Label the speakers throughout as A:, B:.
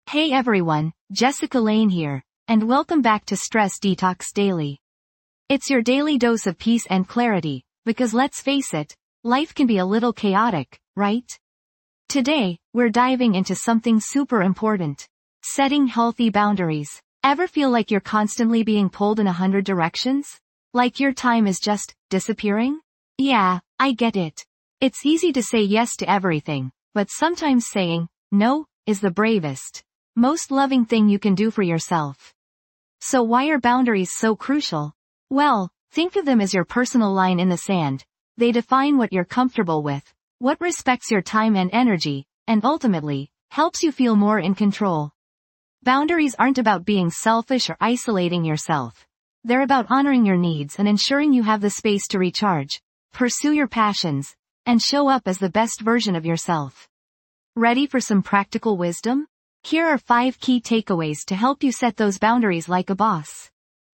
A: Hey everyone, Jessica Lane here, and welcome back to Stress Detox Daily. It's your daily dose of peace and clarity, because let's face it, life can be a little chaotic, right? Today, we're diving into something super important. Setting healthy boundaries. Ever feel like you're constantly being pulled in 100 directions? Like your time is just disappearing? Yeah, I get it. It's easy to say yes to everything, but sometimes saying no is the bravest, most loving thing you can do for yourself. So why are boundaries so crucial? Well, think of them as your personal line in the sand. They define what you're comfortable with, what respects your time and energy, and ultimately, helps you feel more in control. Boundaries aren't about being selfish or isolating yourself. They're about honoring your needs and ensuring you have the space to recharge, pursue your passions, and show up as the best version of yourself. Ready for some practical wisdom? Here are 5 key takeaways to help you set those boundaries like a boss.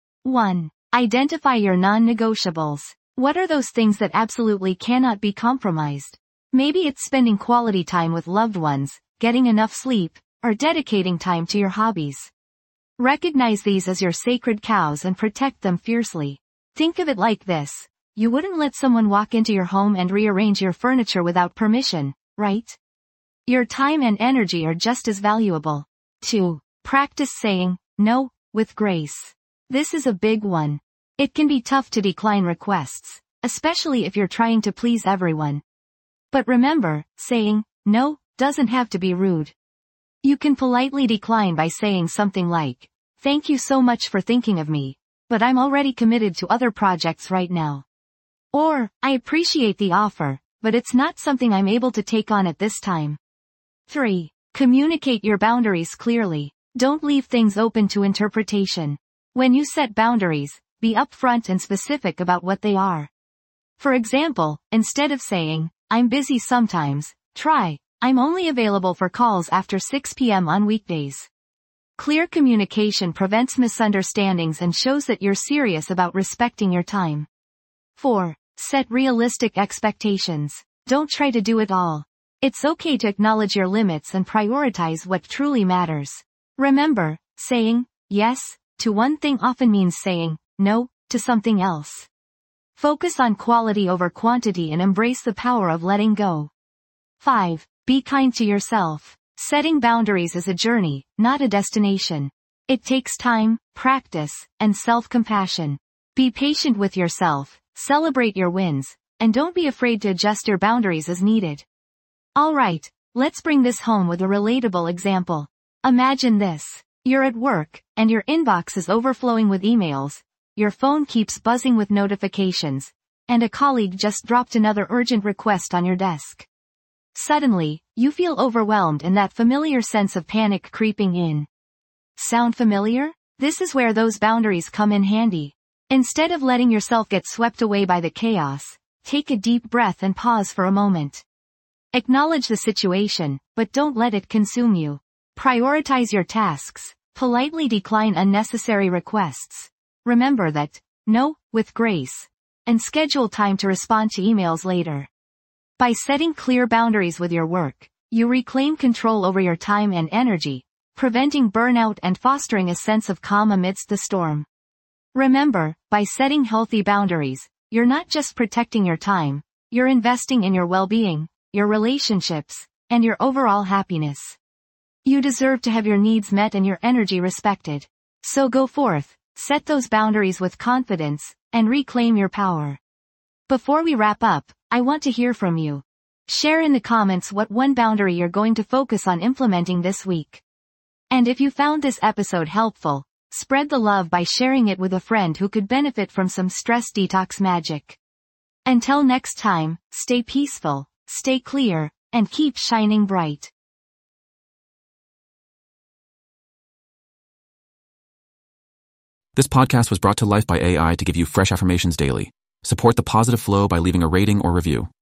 A: 1. Identify your non-negotiables. What are those things that absolutely cannot be compromised? Maybe it's spending quality time with loved ones, getting enough sleep, or dedicating time to your hobbies. Recognize these as your sacred cows and protect them fiercely. Think of it like this. You wouldn't let someone walk into your home and rearrange your furniture without permission, right? Your time and energy are just as valuable. 2. Practice saying no with grace. This is a big one. It can be tough to decline requests, especially if you're trying to please everyone. But remember, saying no doesn't have to be rude. You can politely decline by saying something like, "Thank you so much for thinking of me, but I'm already committed to other projects right now." Or, "I appreciate the offer, but it's not something I'm able to take on at this time." 3. Communicate your boundaries clearly. Don't leave things open to interpretation. When you set boundaries, be upfront and specific about what they are. For example, instead of saying, "I'm busy sometimes," try, "I'm only available for calls after 6 p.m. on weekdays." Clear communication prevents misunderstandings and shows that you're serious about respecting your time. 4. Set realistic expectations. Don't try to do it all. It's okay to acknowledge your limits and prioritize what truly matters. Remember, saying yes to one thing often means saying no to something else. Focus on quality over quantity and embrace the power of letting go. 5. Be kind to yourself. Setting boundaries is a journey, not a destination. It takes time, practice, and self-compassion. Be patient with yourself, celebrate your wins, and don't be afraid to adjust your boundaries as needed. Alright, let's bring this home with a relatable example. Imagine this. You're at work, and your inbox is overflowing with emails, your phone keeps buzzing with notifications, and a colleague just dropped another urgent request on your desk. Suddenly, you feel overwhelmed and that familiar sense of panic creeping in. Sound familiar? This is where those boundaries come in handy. Instead of letting yourself get swept away by the chaos, take a deep breath and pause for a moment. Acknowledge the situation, but don't let it consume you. Prioritize your tasks, politely decline unnecessary requests. Remember that, no, with grace, and schedule time to respond to emails later. By setting clear boundaries with your work, you reclaim control over your time and energy, preventing burnout and fostering a sense of calm amidst the storm. Remember, by setting healthy boundaries, you're not just protecting your time, you're investing in your well-being, your relationships, and your overall happiness. You deserve to have your needs met and your energy respected. So go forth, set those boundaries with confidence, and reclaim your power. Before we wrap up, I want to hear from you. Share in the comments what one boundary you're going to focus on implementing this week. And if you found this episode helpful, spread the love by sharing it with a friend who could benefit from some stress detox magic. Until next time, stay peaceful, stay clear, and keep shining bright.
B: This podcast was brought to life by AI to give you fresh affirmations daily. Support the positive flow by leaving a rating or review.